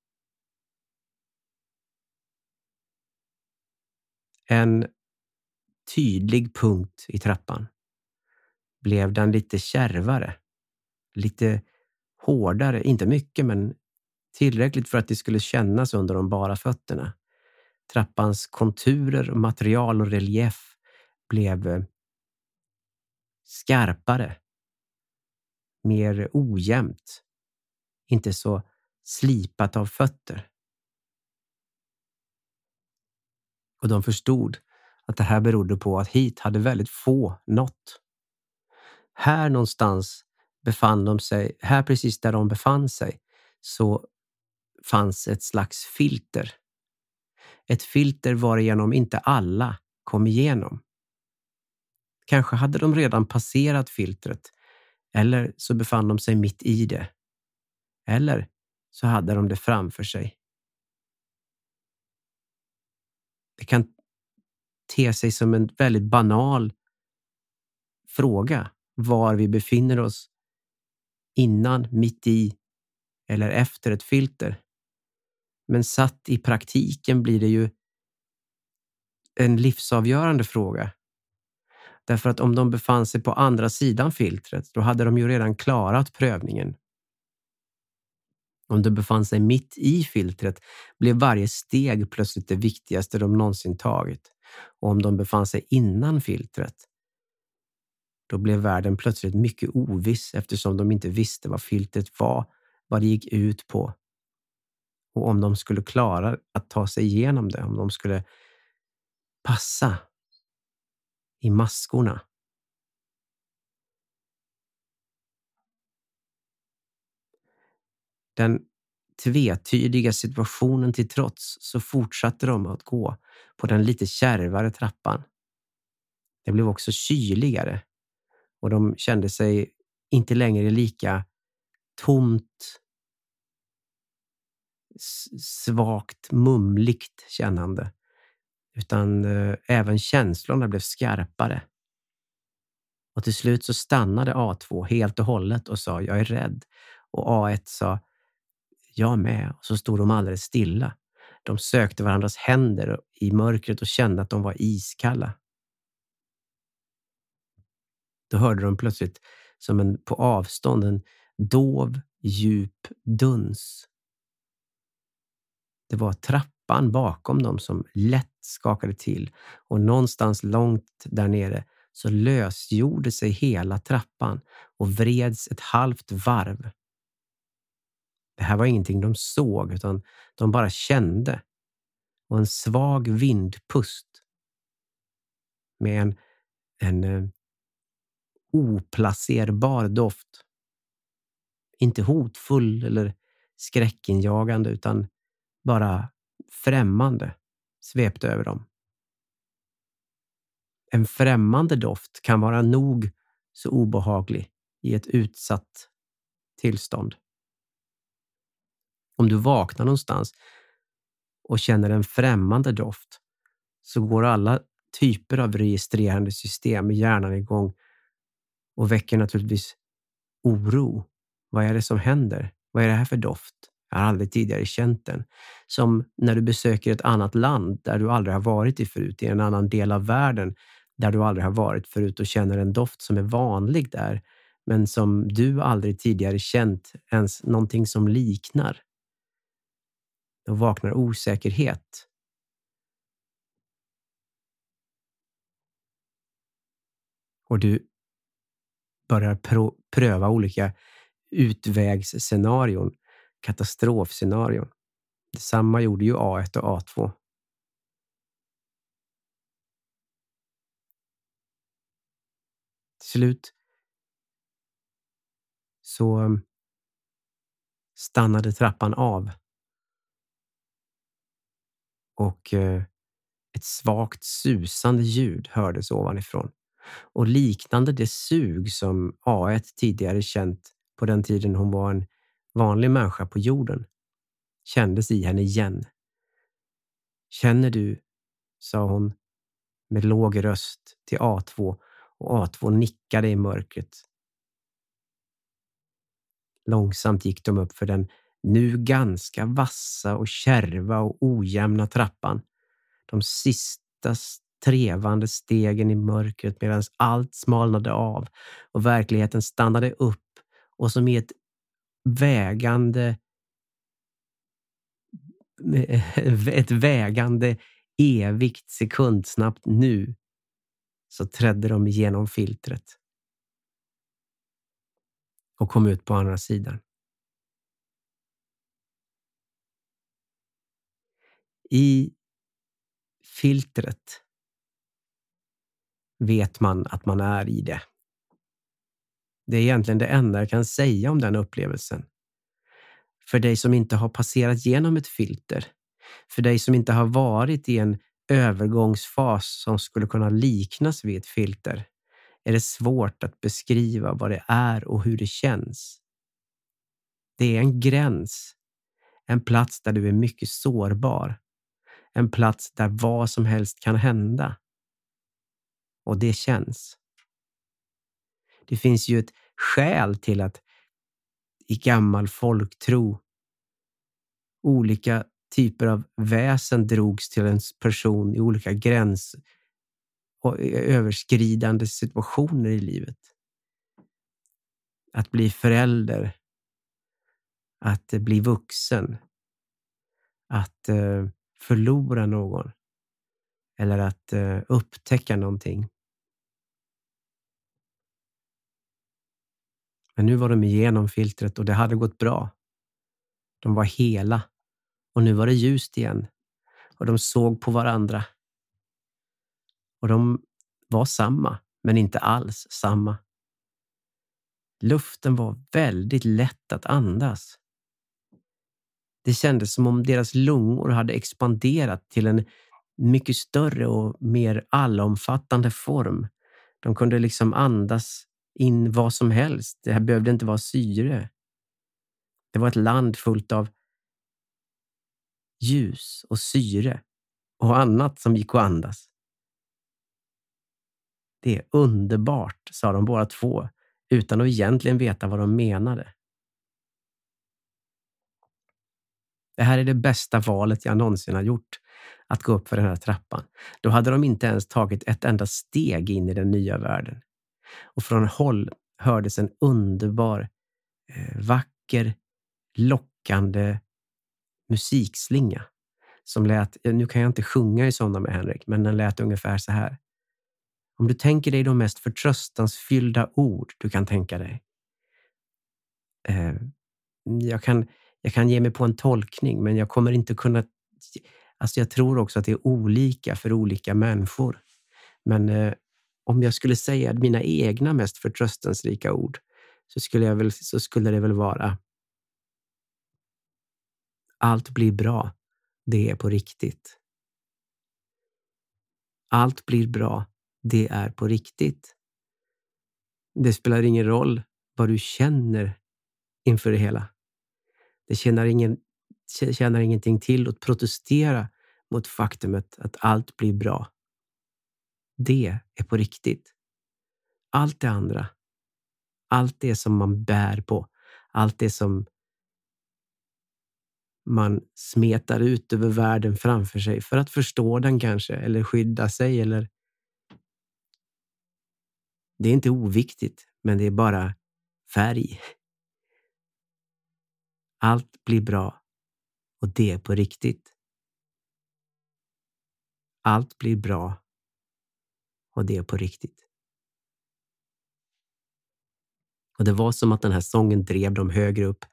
En tydlig punkt i trappan blev den lite kärvare, lite hårdare, inte mycket men tillräckligt för att det skulle kännas under de bara fötterna. Trappans konturer, material och relief blev skarpare, mer ojämnt, inte så slipat av fötter. Och de förstod att det här berodde på att hit hade väldigt få nått. Här någonstans befann de sig, här precis där de befann sig, så fanns ett slags filter. Ett filter varigenom inte alla kom igenom. Kanske hade de redan passerat filtret, eller så befann de sig mitt i det. Eller så hade de det framför sig. Det kan te sig som en väldigt banal fråga var vi befinner oss innan, mitt i eller efter ett filter. Men satt i praktiken blir det ju en livsavgörande fråga. Därför att om de befann sig på andra sidan filtret, då hade de ju redan klarat prövningen. Om de befann sig mitt i filtret blev varje steg plötsligt det viktigaste de någonsin tagit. Och om de befann sig innan filtret, då blev världen plötsligt mycket oviss eftersom de inte visste vad filtret var, vad det gick ut på Och om de skulle klara att ta sig igenom det, om de skulle passa i maskorna. Den tvetydiga situationen till trots så fortsatte de att gå på den lite kärvare trappan. Det blev också kyligare och de kände sig inte längre lika tomt, svagt, mumligt kännande. Utan även känslorna blev skarpare. Och till slut så stannade A2 helt och hållet och sa jag är rädd. Och A1 sa jag med. Och så stod de alldeles stilla. De sökte varandras händer i mörkret och kände att de var iskalla. Då hörde de plötsligt som på avstånd en dov, djup duns. Det var trappan bakom dem som lätt skakade till och någonstans långt där nere så lösgjorde sig hela trappan och vreds ett halvt varv. Det här var ingenting de såg utan de bara kände. Och en svag vindpust med en oplacerbar doft. Inte hotfull eller skräckinjagande utan bara främmande svepte över dem. En främmande doft kan vara nog så obehaglig i ett utsatt tillstånd. Om du vaknar någonstans och känner en främmande doft så går alla typer av registrerande system i hjärnan igång och väcker naturligtvis oro. Vad är det som händer? Vad är det här för doft? Jag har aldrig tidigare känt den. Som när du besöker ett annat land där du aldrig har varit i förut, i en annan del av världen där du aldrig har varit förut och känner en doft som är vanlig där men som du aldrig tidigare känt ens någonting som liknar. Då vaknar osäkerhet. Och du börjar pröva olika utvägsscenarion, katastrofscenarion. Detsamma gjorde ju A1 och A2. Till slut så stannade trappan av. Och ett svagt susande ljud hördes ovanifrån. Och liknande det sug som A1 tidigare känt på den tiden hon var en vanlig människa på jorden kändes i henne igen. Känner du, sa hon med låg röst till A2 och A2 nickade i mörkret. Långsamt gick de upp för den nu ganska vassa och kärva och ojämna trappan. De sista trevande stegen i mörkret medan allt smalnade av och verkligheten stannade upp och som i ett vägande evigt sekundsnabbt nu så trädde de igenom filtret och kom ut på andra sidan. I filtret vet man att man är i det. Det är egentligen det enda jag kan säga om den upplevelsen. För dig som inte har passerat genom ett filter, för dig som inte har varit i en övergångsfas som skulle kunna liknas vid ett filter, är det svårt att beskriva vad det är och hur det känns. Det är en gräns, en plats där du är mycket sårbar, en plats där vad som helst kan hända. Och det känns. Det finns ju ett skäl till att i gammal folktro olika typer av väsen drogs till en person i olika gräns och överskridande situationer i livet. Att bli förälder, att bli vuxen, att förlora någon eller att upptäcka någonting. Men nu var de igenom filtret och det hade gått bra. De var hela Och nu var det ljust igen. Och de såg på varandra. Och de var samma, men inte alls samma. Luften var väldigt lätt att andas. Det kändes som om deras lungor hade expanderat till en mycket större och mer allomfattande form. De kunde liksom andas in vad som helst. Det här behövde inte vara syre. Det var ett land fullt av ljus och syre och annat som gick att andas. Det är underbart, sa de båda två, utan att egentligen veta vad de menade. Det här är det bästa valet jag någonsin har gjort, att gå upp för den här trappan. Då hade de inte ens tagit ett enda steg in i den nya världen. Och från håll hördes en underbar, vacker, lockande musikslinga som lät, nu kan jag inte sjunga i sådana med Henrik, men den lät ungefär så här. Om du tänker dig de mest förtröstansfyllda ord du kan tänka dig. Jag kan ge mig på en tolkning, men jag kommer inte kunna... Alltså jag tror också att det är olika för olika människor. Men om jag skulle säga mina egna mest förtröstansrika ord så skulle det väl vara: allt blir bra, det är på riktigt. Allt blir bra, det är på riktigt. Det spelar ingen roll vad du känner inför det hela. Det tjänar ingenting till att protestera mot faktumet att allt blir bra. Det är på riktigt. Allt det andra, allt det som man bär på, allt det som man smetar ut över världen framför sig för att förstå den kanske, eller skydda sig, eller... Det är inte oviktigt, men det är bara färg. Allt blir bra och det är på riktigt. Allt blir bra och det är på riktigt. Och det var som att den här sången drev dem högre upp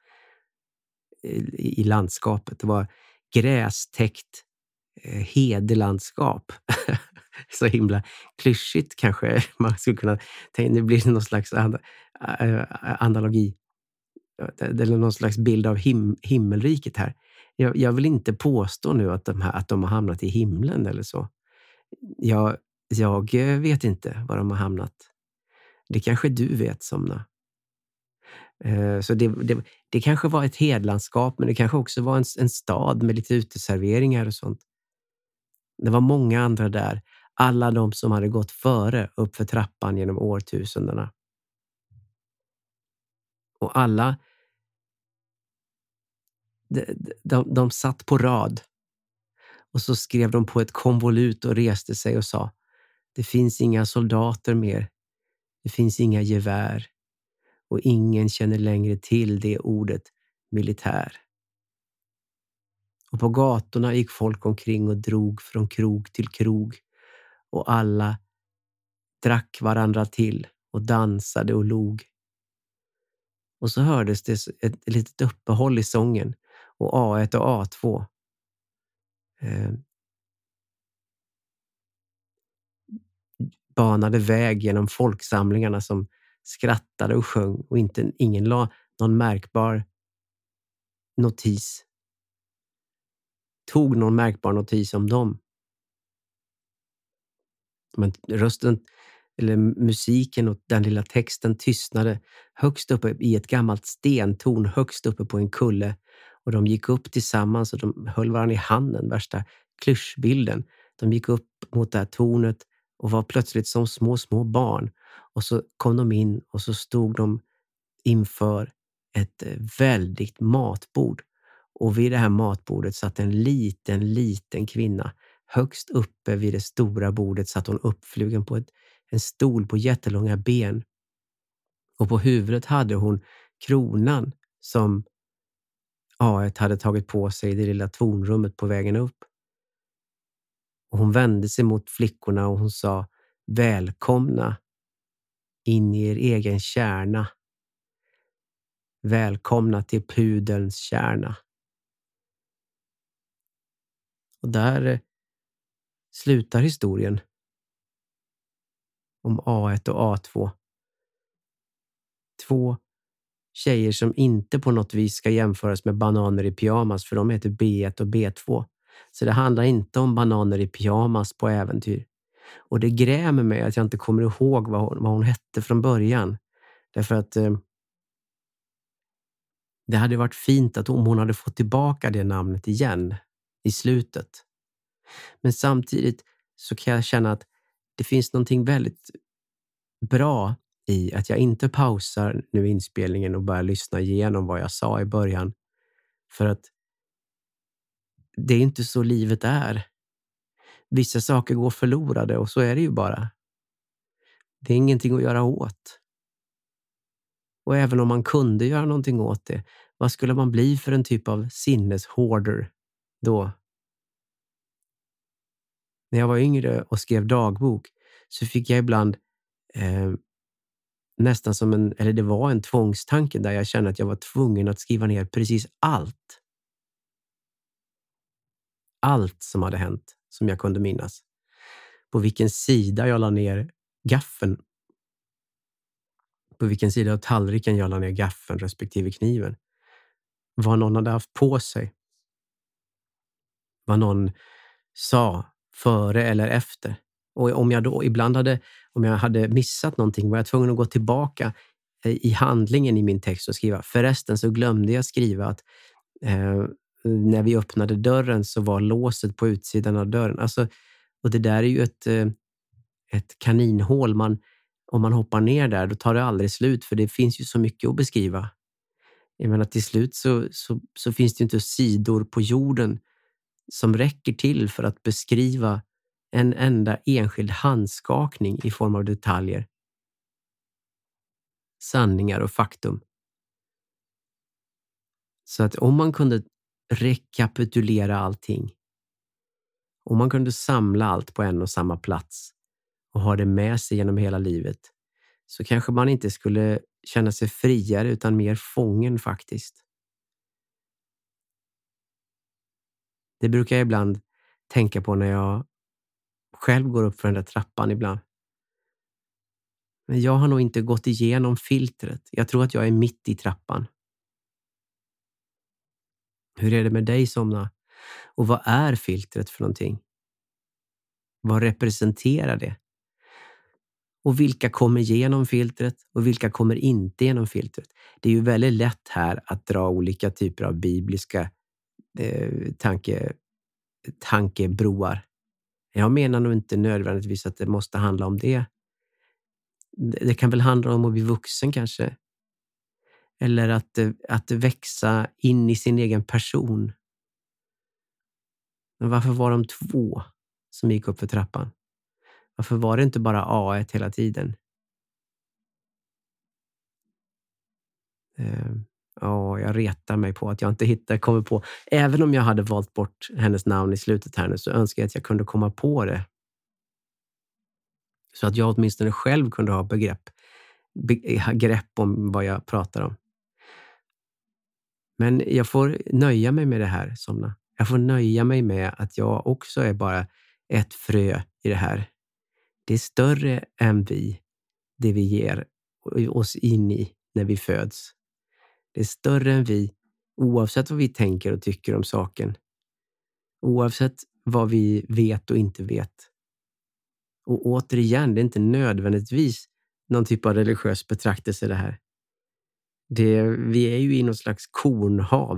i landskapet. Det var grästäckt hedelandskap. Så himla klyschigt kanske man skulle kunna tänka. Det blir någon slags analogi. Eller någon slags bild av himmelriket här. Jag vill inte påstå nu att de har hamnat i himlen eller så. Jag vet inte var de har hamnat. Det kanske du vet, Somna. Så det kanske var ett hedlandskap, men det kanske också var en stad med lite uteserveringar och sånt. Det var många andra där. Alla de som hade gått före upp för trappan genom årtusendena. Och alla de satt på rad. Och så skrev de på ett konvolut och reste sig och sa: det finns inga soldater mer. Det finns inga gevär. Och ingen känner längre till det ordet militär. Och på gatorna gick folk omkring och drog från krog till krog. Och alla drack varandra till och dansade och log. Och så hördes det ett litet uppehåll i sången. Och A1 och A2 banade väg genom folksamlingarna som skrattade och sjöng, och ingen la någon märkbar notis. Tog någon märkbar notis om dem. Men rösten eller musiken och den lilla texten tystnade högst uppe i ett gammalt stentorn högst uppe på en kulle, och de gick upp tillsammans och de höll varandra i handen, värsta klyschbilden. De gick upp mot det här tornet och var plötsligt som små barn, och så kom de in och så stod de inför ett väldigt matbord, och vid det här matbordet satt en liten kvinna. Högst uppe vid det stora bordet satt hon uppflugen på en stol på jättelånga ben. Och på huvudet hade hon kronan som A1 hade tagit på sig i det lilla tornrummet på vägen upp. Och hon vände sig mot flickorna och hon sa: välkomna in i er egen kärna. Välkomna till pudelns kärna. Och där slutar historien om A1 och A2. 2 tjejer som inte på något vis ska jämföras med bananer i pyjamas, för de heter B1 och B2. Så det handlar inte om bananer i pyjamas på äventyr. Och det grämer mig att jag inte kommer ihåg vad hon hette från början. Därför att det hade varit fint att om hon hade fått tillbaka det namnet igen i slutet. Men samtidigt så kan jag känna att det finns någonting väldigt bra i att jag inte pausar nu inspelningen och börjar lyssna igenom vad jag sa i början. För att det är inte så livet är. Vissa saker går förlorade och så är det ju bara. Det är ingenting att göra åt. Och även om man kunde göra någonting åt det, vad skulle man bli för en typ av sinneshoarder då? När jag var yngre och skrev dagbok så fick jag ibland nästan som det var en tvångstanke där jag kände att jag var tvungen att skriva ner precis allt. Allt som hade hänt som jag kunde minnas. På vilken sida jag la ner gaffeln. På vilken sida av tallriken jag la ner gaffeln respektive kniven. Vad någon hade haft på sig. Vad någon sa före eller efter. Och om jag hade missat någonting var jag tvungen att gå tillbaka i handlingen i min text och skriva. Förresten så glömde jag skriva att när vi öppnade dörren så var låset på utsidan av dörren. Alltså, och det där är ju ett kaninhål. Om man hoppar ner där då tar det aldrig slut, för det finns ju så mycket att beskriva. Jag menar till slut så finns det inte sidor på jorden som räcker till för att beskriva en enda enskild handskakning i form av detaljer. Sanningar och faktum. Så att om man kunde rekapitulera allting, om man kunde samla allt på en och samma plats och ha det med sig genom hela livet, så kanske man inte skulle känna sig friare utan mer fången faktiskt. Det brukar jag ibland tänka på när jag själv går upp för den där trappan ibland. Men jag har nog inte gått igenom filtret. Jag tror att jag är mitt i trappan. Hur är det med dig, Somna? Och vad är filtret för någonting? Vad representerar det? Och vilka kommer genom filtret och vilka kommer inte genom filtret? Det är ju väldigt lätt här att dra olika typer av bibliska tankebroar. Jag menar nog inte nödvändigtvis att det måste handla om det. Det kan väl handla om att bli vuxen kanske. Eller att växa in i sin egen person. Men varför var de 2 som gick upp för trappan? Varför var det inte bara A1 hela tiden? Jag retar mig på att jag inte kommer på. Även om jag hade valt bort hennes namn i slutet här nu, så önskar jag att jag kunde komma på det. Så att jag åtminstone själv kunde ha grepp om vad jag pratar om. Men jag får nöja mig med det här, Somna. Jag får nöja mig med att jag också är bara ett frö i det här. Det är större än det vi ger oss in i när vi föds. Det är större än vi, oavsett vad vi tänker och tycker om saken. Oavsett vad vi vet och inte vet. Och återigen, det är inte nödvändigtvis någon typ av religiös betraktelse det här. Vi är ju i någon slags kornhav.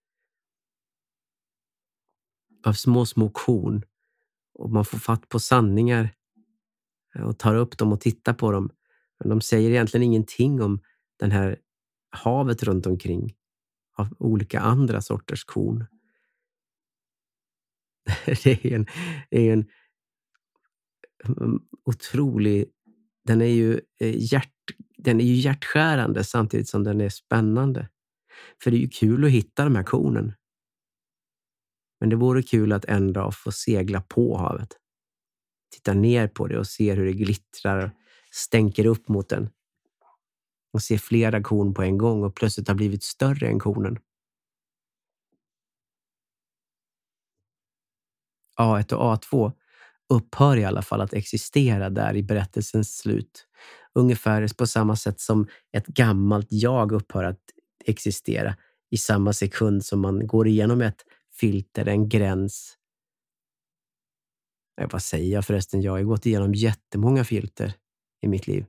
Av små korn. Och man får fatt på sanningar. Och tar upp dem och tittar på dem. Men de säger egentligen ingenting om den här havet runt omkring. Av olika andra sorters korn. Det är en otrolig... Den är ju hjärtskärande samtidigt som den är spännande. För det är ju kul att hitta de här kornen. Men det vore kul att en dag få segla på havet. Titta ner på det och se hur det glittrar och stänker upp mot den. Och se flera korn på en gång och plötsligt har blivit större än kornen. A1 och A2 upphör i alla fall att existera där i berättelsens slut. Ungefär på samma sätt som ett gammalt jag upphör att existera i samma sekund som man går igenom ett filter, en gräns. Vad säger jag förresten? Jag har gått igenom jättemånga filter i mitt liv.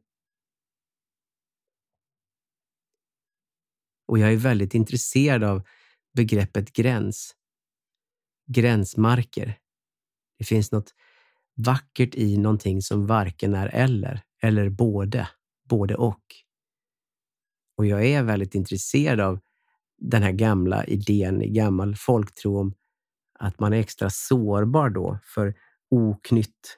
Och jag är väldigt intresserad av begreppet gräns. Gränsmarker. Det finns något vackert i någonting som varken är eller både och. Och jag är väldigt intresserad av den här gamla idén i gammal folktro om att man är extra sårbar då för oknytt.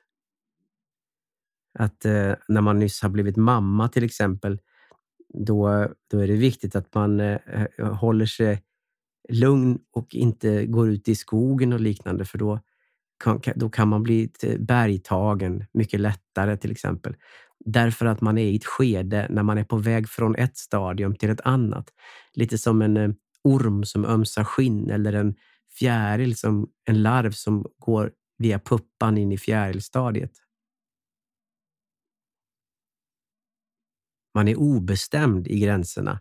Att när man nyss har blivit mamma till exempel, då är det viktigt att man håller sig lugn och inte går ut i skogen och liknande, för då kan man bli bergtagen mycket lättare till exempel. Därför att man är i ett skede när man är på väg från ett stadium till ett annat. Lite som en orm som ömsar skinn eller en fjäril, en larv som går via puppan in i fjärilstadiet. Man är obestämd i gränserna.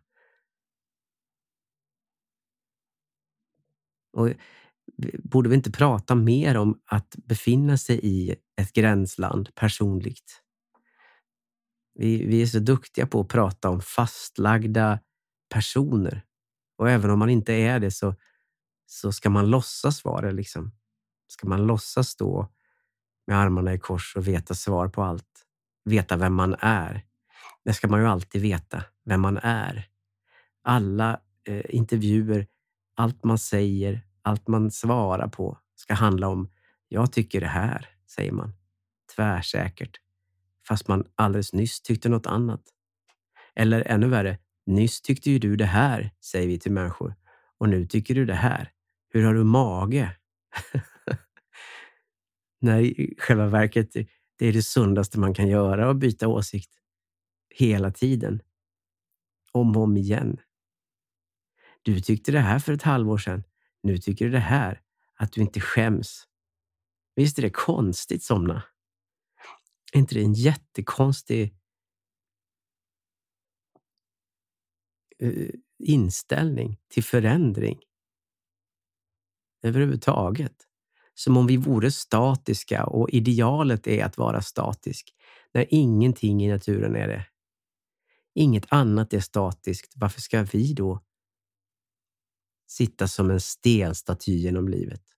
Och borde vi inte prata mer om att befinna sig i ett gränsland personligt? Vi är så duktiga på att prata om fastlagda personer. Och även om man inte är det så ska man låtsas vara det liksom. Ska man låtsas stå med armarna i kors och veta svar på allt. Veta vem man är. Det ska man ju alltid veta, vem man är. Alla intervjuer, allt man säger, allt man svarar på ska handla om jag tycker det här, säger man. Tvärsäkert. Fast man alldeles nyss tyckte något annat. Eller ännu värre, nyss tyckte ju du det här, säger vi till människor. Och nu tycker du det här. Hur har du mage? Nej, i själva verket, det är det sundaste man kan göra, att byta åsikt hela tiden. Om och om igen. Du tyckte det här för ett halvår sedan. Nu tycker du det här. Att du inte skäms. Visst är det konstigt, Somna? Är inte det en jättekonstig inställning till förändring? Överhuvudtaget. Som om vi vore statiska och idealet är att vara statisk. När ingenting i naturen är det. Inget annat är statiskt. Varför ska vi då sitta som en stenstaty genom livet?